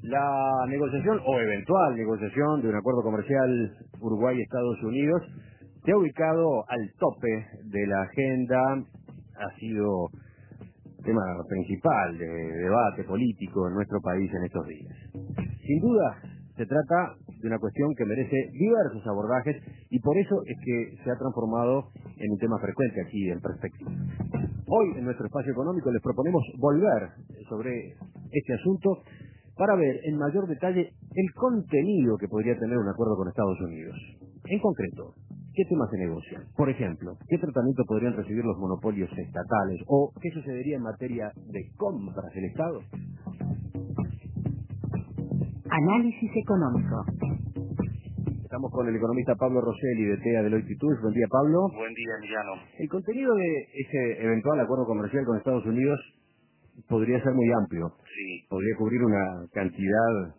La negociación o eventual negociación de un acuerdo comercial Uruguay-Estados Unidos se ha ubicado al tope de la agenda, ha sido tema principal de debate político en nuestro país en estos días. Sin duda, se trata de una cuestión que merece diversos abordajes y por eso es que se ha transformado en un tema frecuente aquí en Perspectiva. Hoy, en nuestro espacio económico, les proponemos volver sobre este asunto para ver en mayor detalle el contenido que podría tener un acuerdo con Estados Unidos. En concreto, ¿qué temas se negocian? Por ejemplo, ¿qué tratamiento podrían recibir los monopolios estatales? ¿O qué sucedería en materia de compras del Estado? Análisis económico. Estamos con el economista Pablo Rosselli de TEA Deloitte & Touche. Buen día, Pablo. Buen día, Emiliano. El contenido de ese eventual acuerdo comercial con Estados Unidos podría ser muy amplio. Sí. Podría cubrir una cantidad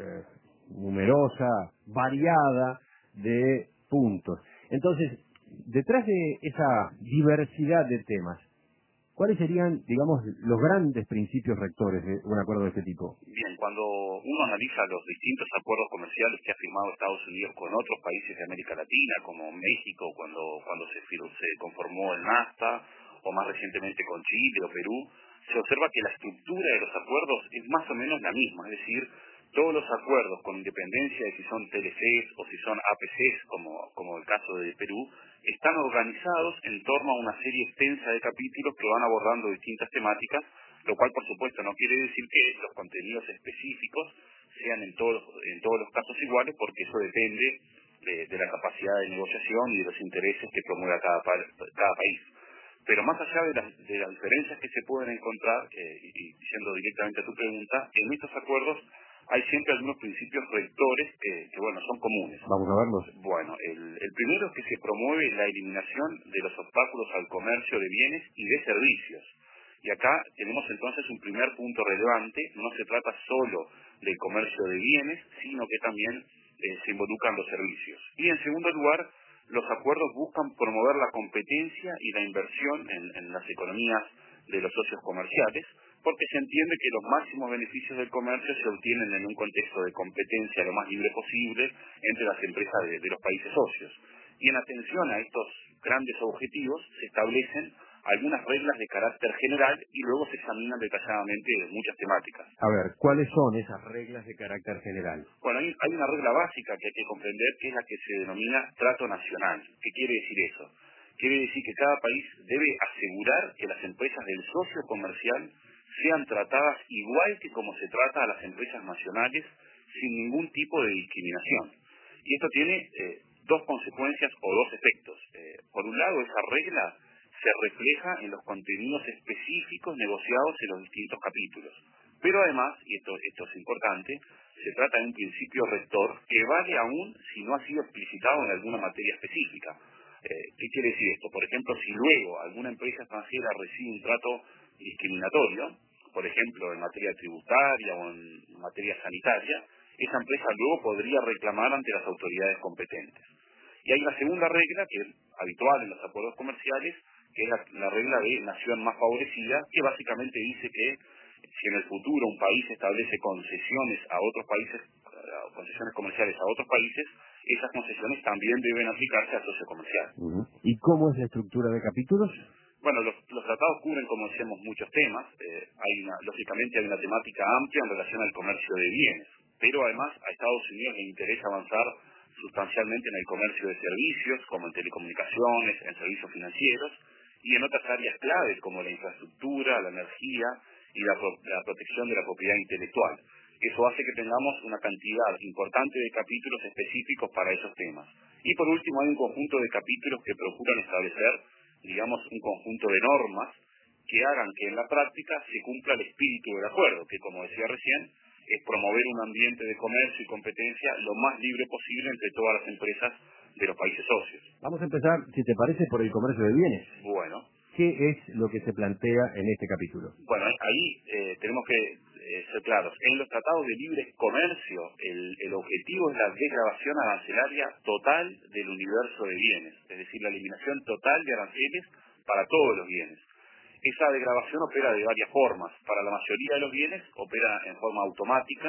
numerosa, variada de puntos. Entonces, detrás de esa diversidad de temas, ¿cuáles serían, digamos, los grandes principios rectores de un acuerdo de este tipo? Bien, cuando uno analiza los distintos acuerdos comerciales que ha firmado Estados Unidos con otros países de América Latina, como México, cuando se conformó el NAFTA, o más recientemente con Chile o Perú, se observa que la estructura de los acuerdos es más o menos la misma, es decir, todos los acuerdos, con independencia de si son TLCs o si son APCs, como el caso de Perú, están organizados en torno a una serie extensa de capítulos que van abordando distintas temáticas, lo cual por supuesto no quiere decir que los contenidos específicos sean en todos los casos iguales, porque eso depende de la capacidad de negociación y de los intereses que promueva cada país. Pero más allá de las diferencias que se pueden encontrar, y yendo directamente a tu pregunta, en estos acuerdos hay siempre algunos principios rectores que son comunes. Vamos a verlos. Bueno, el primero es que se promueve la eliminación de los obstáculos al comercio de bienes y de servicios. Y acá tenemos entonces un primer punto relevante. No se trata solo del comercio de bienes, sino que también se involucran los servicios. Y en segundo lugar, los acuerdos buscan promover la competencia y la inversión en las economías de los socios comerciales, porque se entiende que los máximos beneficios del comercio se obtienen en un contexto de competencia lo más libre posible entre las empresas de los países socios. Y en atención a estos grandes objetivos se establecen algunas reglas de carácter general y luego se examinan detalladamente muchas temáticas. A ver, ¿cuáles son esas reglas de carácter general? Bueno, hay una regla básica que hay que comprender, que es la que se denomina trato nacional. ¿Qué quiere decir eso? Quiere decir que cada país debe asegurar que las empresas del socio comercial sean tratadas igual que como se trata a las empresas nacionales, sin ningún tipo de discriminación. Y esto tiene dos consecuencias o dos efectos. Por un lado, esa regla se refleja en los contenidos específicos negociados en los distintos capítulos. Pero además, y esto es importante, se trata de un principio rector que vale aún si no ha sido explicitado en alguna materia específica. ¿Qué quiere decir esto? Por ejemplo, si luego alguna empresa extranjera recibe un trato discriminatorio, por ejemplo, en materia tributaria o en materia sanitaria, esa empresa luego podría reclamar ante las autoridades competentes. Y hay una segunda regla, que es habitual en los acuerdos comerciales, que es la regla de nación más favorecida, que básicamente dice que si en el futuro un país establece concesiones a otros países, concesiones comerciales a otros países, esas concesiones también deben aplicarse al socio comercial. ¿Y cómo es la estructura de capítulos? Bueno, los tratados cubren, como decíamos, muchos temas. Lógicamente hay una temática amplia en relación al comercio de bienes, pero además a Estados Unidos le interesa avanzar sustancialmente en el comercio de servicios, como en telecomunicaciones, en servicios financieros, y en otras áreas claves como la infraestructura, la energía y la protección de la propiedad intelectual. Eso hace que tengamos una cantidad importante de capítulos específicos para esos temas. Y por último hay un conjunto de capítulos que procuran establecer, digamos, un conjunto de normas que hagan que en la práctica se cumpla el espíritu del acuerdo, que como decía recién, es promover un ambiente de comercio y competencia lo más libre posible entre todas las empresas de los países socios. Vamos a empezar, si te parece, por el comercio de bienes. Bueno. ¿Qué es lo que se plantea en este capítulo? Bueno, ahí tenemos que ser claros. En los tratados de libre comercio, el objetivo es la desgravación arancelaria total del universo de bienes, es decir, la eliminación total de aranceles para todos los bienes. Esa desgravación opera de varias formas. Para la mayoría de los bienes opera en forma automática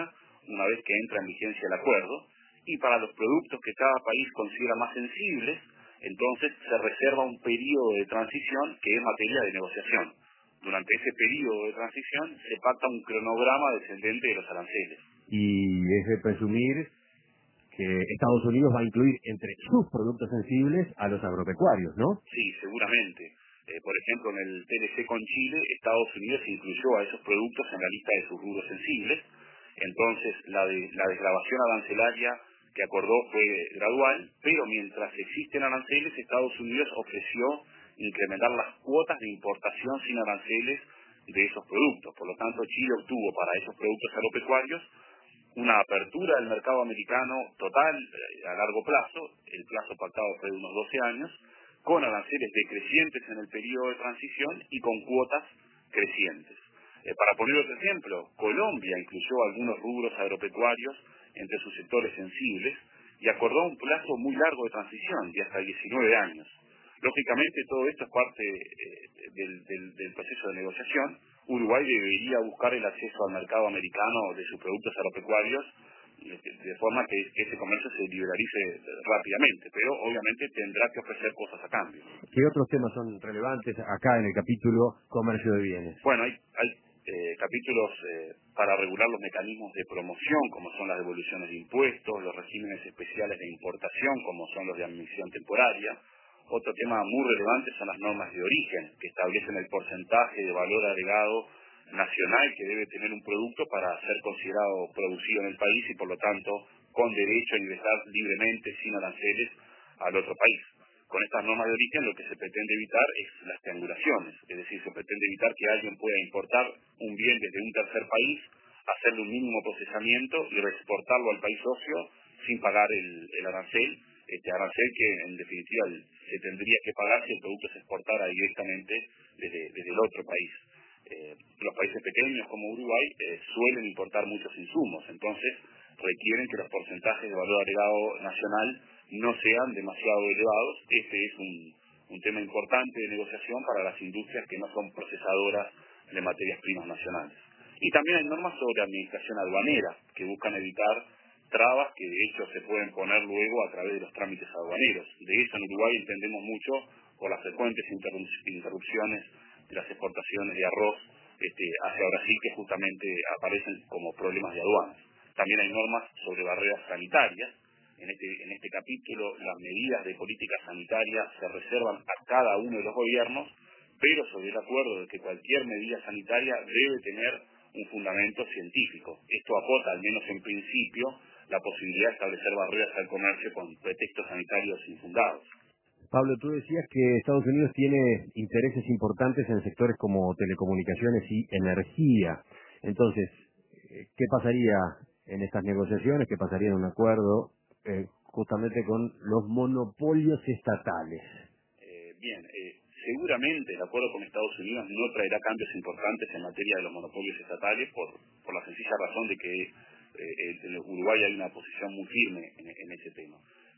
una vez que entra en vigencia el acuerdo, y para los productos que cada país considera más sensibles, entonces se reserva un periodo de transición que es materia de negociación. Durante ese periodo de transición se pacta un cronograma descendente de los aranceles. Y es de presumir que Estados Unidos va a incluir entre sus productos sensibles a los agropecuarios, ¿no? Sí, seguramente. Por ejemplo, en el TLC con Chile, Estados Unidos incluyó a esos productos en la lista de sus rubros sensibles. Entonces, la desgravación arancelaria que acordó fue gradual, pero mientras existen aranceles, Estados Unidos ofreció incrementar las cuotas de importación sin aranceles de esos productos. Por lo tanto, Chile obtuvo para esos productos agropecuarios una apertura del mercado americano total a largo plazo, el plazo pactado fue de unos 12 años, con aranceles decrecientes en el periodo de transición y con cuotas crecientes. Para poner otro ejemplo, Colombia incluyó algunos rubros agropecuarios entre sus sectores sensibles y acordó un plazo muy largo de transición, de hasta 19 años. Lógicamente todo esto es parte del proceso de negociación. Uruguay debería buscar el acceso al mercado americano de sus productos agropecuarios de forma que ese comercio se liberalice rápidamente, pero obviamente tendrá que ofrecer cosas a cambio. ¿Qué otros temas son relevantes acá en el capítulo Comercio de Bienes? Bueno, hay capítulos para regular los mecanismos de promoción, como son las devoluciones de impuestos, los regímenes especiales de importación, como son los de admisión temporaria. Otro tema muy relevante son las normas de origen, que establecen el porcentaje de valor agregado nacional que debe tener un producto para ser considerado producido en el país y por lo tanto con derecho a ingresar libremente sin aranceles al otro país. Con estas normas de origen lo que se pretende evitar es las triangulaciones, es decir, se pretende evitar que alguien pueda importar un bien desde un tercer país, hacerle un mínimo procesamiento y reexportarlo al país socio sin pagar el arancel, arancel que en definitiva se tendría que pagar si el producto se exportara directamente desde el otro país. Los países pequeños como Uruguay suelen importar muchos insumos, entonces requieren que los porcentajes de valor agregado nacional no sean demasiado elevados. Este es un tema importante de negociación para las industrias que no son procesadoras de materias primas nacionales. Y también hay normas sobre administración aduanera que buscan evitar trabas que de hecho se pueden poner luego a través de los trámites aduaneros. De eso en Uruguay entendemos mucho por las frecuentes interrupciones de las exportaciones de arroz hacia Brasil que justamente aparecen como problemas de aduanas. También hay normas sobre barreras sanitarias. En este capítulo las medidas de política sanitaria se reservan a cada uno de los gobiernos, pero sobre el acuerdo de que cualquier medida sanitaria debe tener un fundamento científico. Esto acota, al menos en principio, la posibilidad de establecer barreras al comercio con pretextos sanitarios infundados. Pablo, tú decías que Estados Unidos tiene intereses importantes en sectores como telecomunicaciones y energía. Entonces, ¿qué pasaría en estas negociaciones? ¿Qué pasaría en un acuerdo justamente con los monopolios estatales? Seguramente el acuerdo con Estados Unidos no traerá cambios importantes en materia de los monopolios estatales por la sencilla razón de que en Uruguay hay una posición muy firme en ese tema.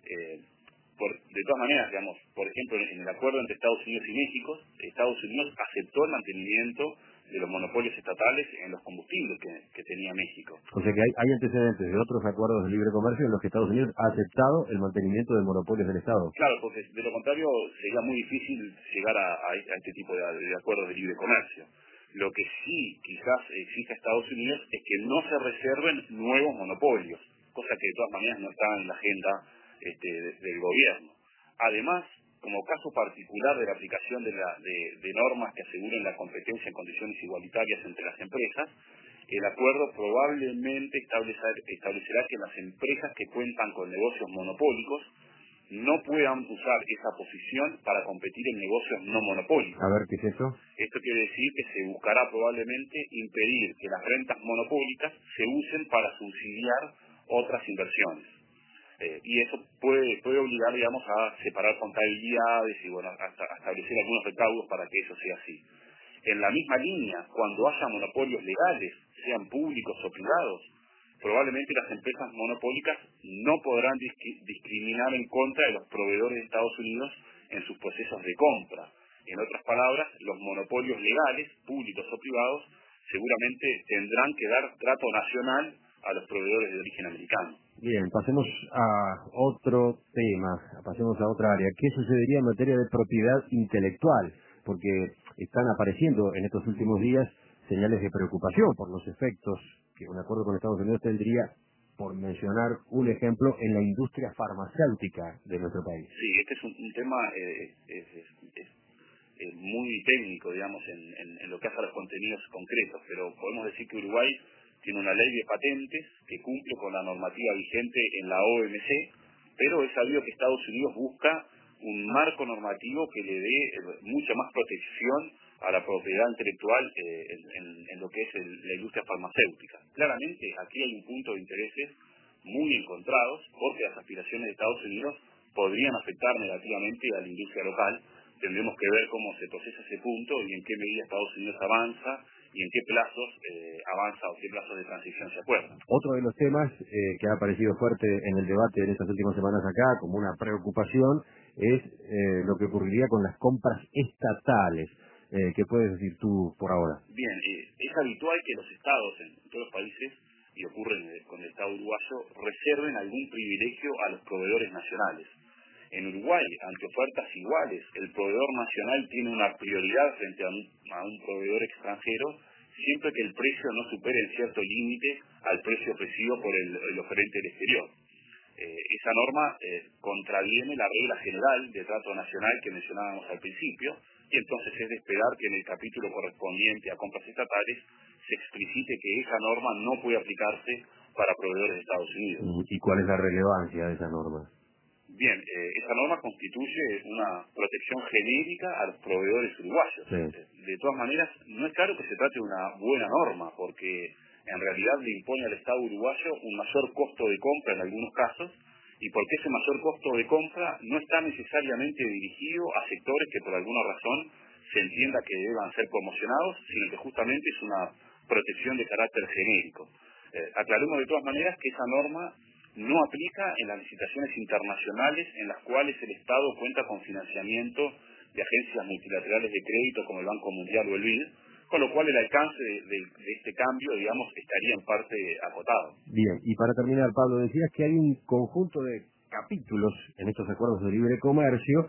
De todas maneras, digamos, por ejemplo, en el acuerdo entre Estados Unidos y México, Estados Unidos aceptó el mantenimiento de los monopolios estatales en los combustibles que tenía México. O sea que hay antecedentes de otros acuerdos de libre comercio en los que Estados Unidos ha aceptado el mantenimiento de monopolios del Estado. Claro, porque de lo contrario sería muy difícil llegar a este tipo de acuerdos de libre comercio. Lo que sí quizás exige a Estados Unidos es que no se reserven nuevos monopolios, cosa que de todas maneras no está en la agenda del gobierno. Además, como caso particular de la aplicación de normas que aseguren la competencia en condiciones igualitarias entre las empresas, el acuerdo probablemente establecerá que las empresas que cuentan con negocios monopólicos no puedan usar esa posición para competir en negocios no monopólicos. A ver, ¿qué es eso? Esto quiere decir que se buscará probablemente impedir que las rentas monopólicas se usen para subsidiar otras inversiones. Y eso puede obligar, digamos, a separar contabilidades y, bueno, a establecer algunos recaudos para que eso sea así. En la misma línea, cuando haya monopolios legales, sean públicos o privados, probablemente las empresas monopólicas no podrán discriminar en contra de los proveedores de Estados Unidos en sus procesos de compra. En otras palabras, los monopolios legales, públicos o privados, seguramente tendrán que dar trato nacional a los proveedores de origen americano. Bien, pasemos a otro tema, pasemos a otra área. ¿Qué sucedería en materia de propiedad intelectual? Porque están apareciendo en estos últimos días señales de preocupación por los efectos que un acuerdo con Estados Unidos tendría, por mencionar un ejemplo, en la industria farmacéutica de nuestro país. Sí, este es un tema muy técnico, digamos, en lo que hace a los contenidos concretos, pero podemos decir que Uruguay tiene una ley de patentes que cumple con la normativa vigente en la OMC, pero es sabido que Estados Unidos busca un marco normativo que le dé mucha más protección a la propiedad intelectual en lo que es la industria farmacéutica. Claramente aquí hay un punto de intereses muy encontrados, porque las aspiraciones de Estados Unidos podrían afectar negativamente a la industria local. Tendremos que ver cómo se procesa ese punto y en qué medida Estados Unidos avanza y en qué plazos avanza o qué plazos de transición se acuerdan. Otro de los temas que ha aparecido fuerte en el debate en estas últimas semanas acá, como una preocupación, es lo que ocurriría con las compras estatales. ¿Qué puedes decir tú por ahora? Bien, es habitual que los estados en todos los países, y ocurre con el Estado uruguayo, reserven algún privilegio a los proveedores nacionales. En Uruguay, ante ofertas iguales, el proveedor nacional tiene una prioridad frente a un proveedor extranjero, siempre que el precio no supere en cierto límite al precio ofrecido por el oferente del exterior. Esa norma contraviene la regla general de trato nacional que mencionábamos al principio, y entonces es de esperar que en el capítulo correspondiente a compras estatales se explicite que esa norma no puede aplicarse para proveedores de Estados Unidos. ¿Y cuál es la relevancia de esa norma? Bien, esa norma constituye una protección genérica a los proveedores uruguayos. Sí. De todas maneras, no es claro que se trate de una buena norma, porque en realidad le impone al Estado uruguayo un mayor costo de compra en algunos casos, y porque ese mayor costo de compra no está necesariamente dirigido a sectores que por alguna razón se entienda que deban ser promocionados, sino que justamente es una protección de carácter genérico. Aclaremos de todas maneras que esa norma no aplica en las licitaciones internacionales en las cuales el Estado cuenta con financiamiento de agencias multilaterales de crédito como el Banco Mundial o el BID, con lo cual el alcance de este cambio, digamos, estaría en parte acotado. Bien, y para terminar, Pablo, decías que hay un conjunto de capítulos en estos acuerdos de libre comercio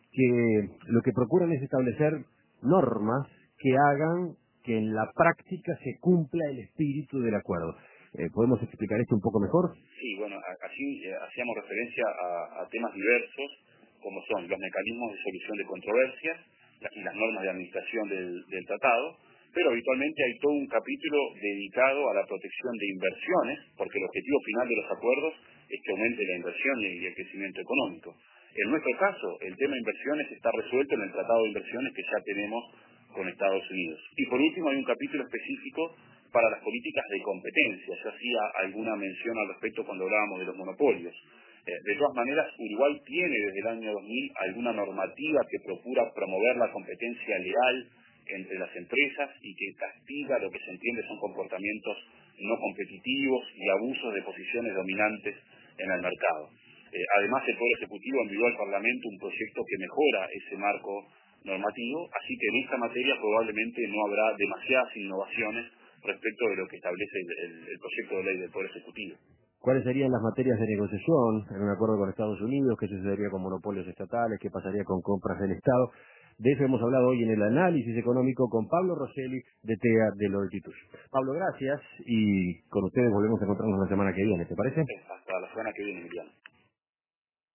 que lo que procuran es establecer normas que hagan que en la práctica se cumpla el espíritu del acuerdo. ¿Podemos explicar esto un poco mejor? Sí, bueno, así hacíamos referencia a temas diversos, como son los mecanismos de solución de controversias y las normas de administración del tratado, pero habitualmente hay todo un capítulo dedicado a la protección de inversiones, porque el objetivo final de los acuerdos es que aumente la inversión y el crecimiento económico. En nuestro caso, el tema de inversiones está resuelto en el Tratado de Inversiones que ya tenemos con Estados Unidos. Y por último hay un capítulo específico para las políticas de competencia. Yo hacía alguna mención al respecto cuando hablábamos de los monopolios. De todas maneras, Uruguay tiene desde el año 2000 alguna normativa que procura promover la competencia leal entre las empresas y que castiga lo que se entiende son comportamientos no competitivos y abusos de posiciones dominantes en el mercado. Además, el Poder Ejecutivo envió al Parlamento un proyecto que mejora ese marco normativo, así que en esta materia probablemente no habrá demasiadas innovaciones respecto de lo que establece el proyecto de ley del Poder Ejecutivo. ¿Cuáles serían las materias de negociación en un acuerdo con Estados Unidos? ¿Qué sucedería con monopolios estatales? ¿Qué pasaría con compras del Estado? De eso hemos hablado hoy en el análisis económico con Pablo Rosselli de TEA Deloitte & Touche. Pablo, gracias, y con ustedes volvemos a encontrarnos la semana que viene, ¿te parece? Hasta la semana que viene, Emiliano.